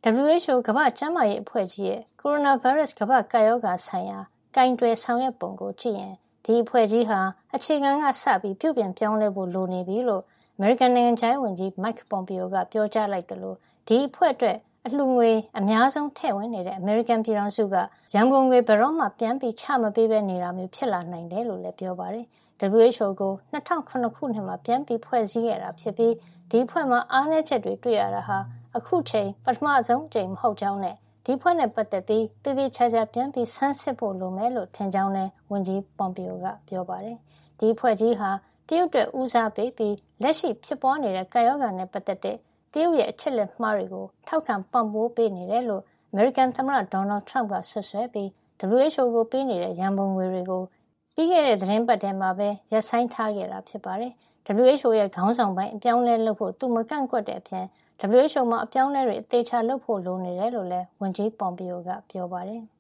WHO ကမ္ဘာ့ကျန်းမာရေးအဖွဲ့ကြီးရဲ့ကိုရိုနာဗိုင်းရပ်စ်ကမ္ဘာ့ကပ်ရောဂါဆိုင်ရာကိုင်တွယ်ဆောင်ရွက်ပုံကိုကြည့်ရင်ဒီအဖွဲ့ကြီးဟာအခြေခံကစပြီးပြုပြင်ပြောင်းလဲဖို့လိုနေပြီလို့အမေရိကန်နိုင်ငံခြားရေးဝန်ကြီး Mike Pompeo ကပြောကြားလိုက်တယ်လို့ဒီအဖွဲ့အတွက်အလှူငွေအများဆုံးထည့်ဝင်နေတဲ့အမေရိကန်ပြည်ထောင်စုကရန်ကုန်ငွေဘယ်တော့မှပြန်ပြီးချမပေးဘဲနေတာမျိုးဖြစ်လာနိုင်တယ်လို့လည်းပြောပါတယ်။ WHO ကို2009ခုနှစ်မှာပြန်ပြီးဖွဲ့စည်းခဲ့တာဖြစ်ပြီးဒီအဖွဲ့မှာအားနည်းချက်တွေတွေ့ရတာဟာအခုချိန်ပထမဆုံးအကြိမ်မဟုတ်ကြောင်းနဲ့ဒီဖွဲ့နဲ့ပတ်သက်ပြီးတည်တည်ချာချာပြန်ပြီးဆန်းစစ်ဖို့လိုမယ်လို့ထင်ကြောင်းလည်းဝန်ကြီး Pompeo ကပြောပါတယ်။ဒီဖွဲ့ကြီးဟာတရုတ်အတွက်ဦးစားပေးပြီးလက်ရှိဖြစ်ပွားနေတဲ့ကာရောဂါနဲ့ပတ်သက်တဲ့တရုတ်ရဲ့အချက်လက်မှားတွေကိုထောက်ခံပံ့ပိုးပေးနေတယ်လို့အမေရိကန်သမ္မတဒေါ်နယ်ထရမ့်ကဆွဆွဲပြီး WHO ကိုပေးနေတဲ့ရန်ပုံငွေတွေကိုပြီးခဲ့တဲ့သတင်းပတ်ထဲမှာပဲရပ်ဆိုင်းထားခဲ့တာဖြစ်ပါတယ်။ WHO ရဲ့ခေါင်းဆောင်ပိုင်းအပြောင်းလဲလုပ်ဖို့သူမကန့်ကွက်တဲ့အပြင် WHO မှာအပြောင်းလဲတွေအသေးချာလုပ်ဖို့လိုနေတယ်လို့လည်းဝန်ကြီး Pompeo ကပြောပါတယ်။